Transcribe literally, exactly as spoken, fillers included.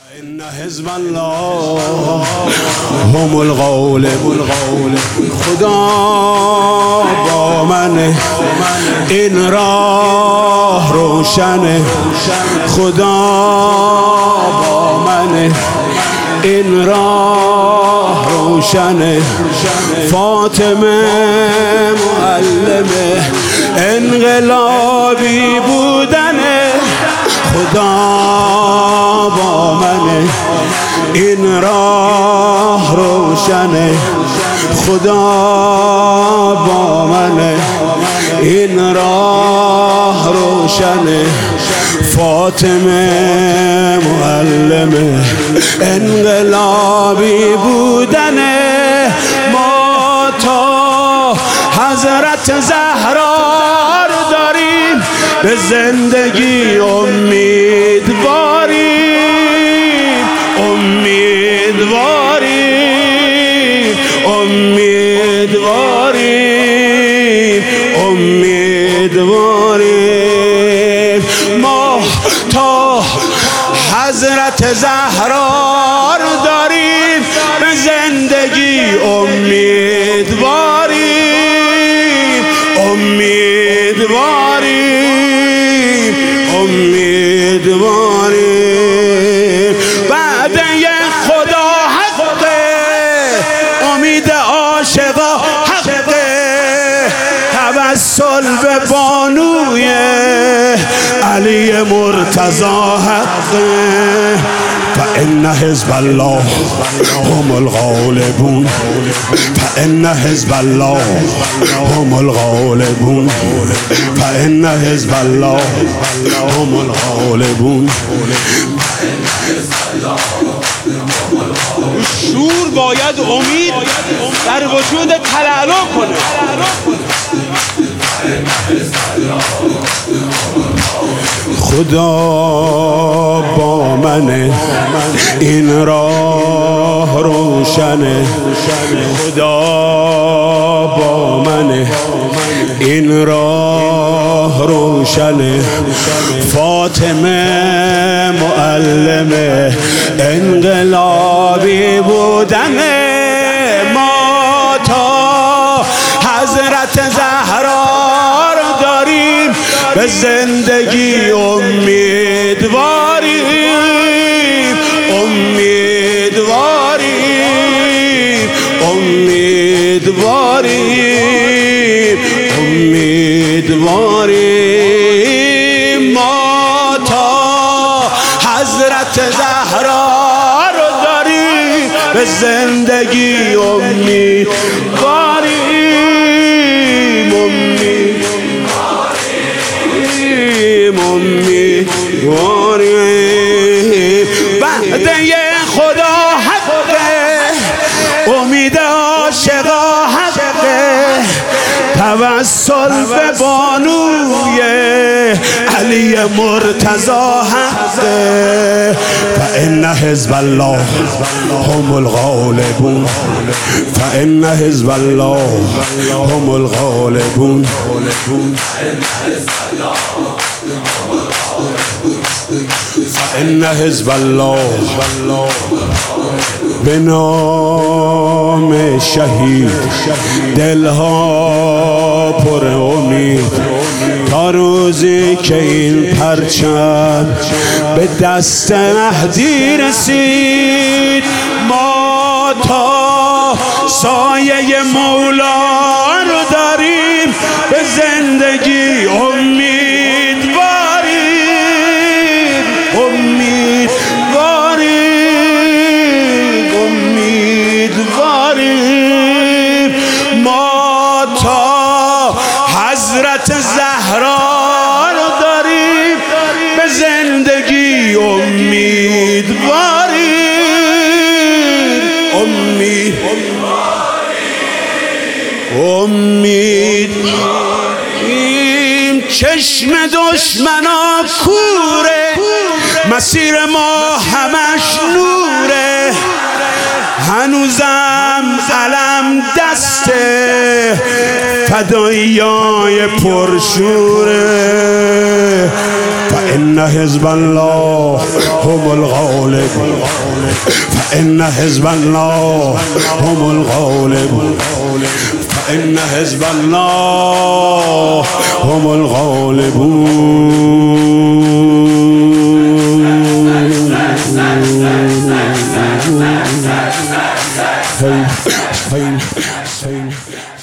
إن حزب الله هم الغالبون. خدا با منه، این راه روشنه. خدا با منه، این راه روشنه. فاطمه معلمه، انقلابی بودنه. خدا با منه، این راه روشنه. خدا با منه، این راه روشنه. فاطمه معلمه، انقلابی بودنه. ما تا حضرت زهرا رو داریم، به زندگی امیدواریم. امیدواریم امیدواریم امیدواریم. ما تا حضرت زهرا رو داریم، به زندگی امیدواریم. امیدواریم امیدواریم. وعده خدا حقه، امید عاشقا حقه. توسل به بانوی علی مرتضی حقه. فإن حزب الله هم الغالبون. فإن حزب الله هم الغالبون. فإن حزب الله هم الغالبون. شور باید امید در وجود تلالو کنه. خدا با منه، این راه روشنه. خدا با منه، این راه روشنه. فاطمه معلمه، انقلابی بودنه. ما تا حضرت زهرا رو داریم، به زندگی امیدواریم. امیدواریم امیدواریم امیدواریم. ما تا حضرت زهرا رو داریم، به زندگی امیدواریم. امیدواریم امیدواریم. وعده خدا حقه، امید عاشقا حقه. توسل به بانوی علی مرتضی حقه. فإن حزب الله هم الغالبون. فإن حزب الله هم الغالبون. فإن حزب الله به نام شهید دلها پر امید. تا روزی که این پرچم به دست مهدی رسید، ما تا سایه مولا رو داریم، به زندگی امیدواریم. امیدواریم امیدواریم. ما تا حضرت زهرا رو داریم، به زندگی امیدواریم. امیدواریم. چشم دشمنا کوره، مسیر ما همش نوره. هنوزم علم دسته، فداییای پرشوره. فإن حزب الله هم الغالب فإن حزب الله هم الغالب فإن حزب الله هم الغالبون.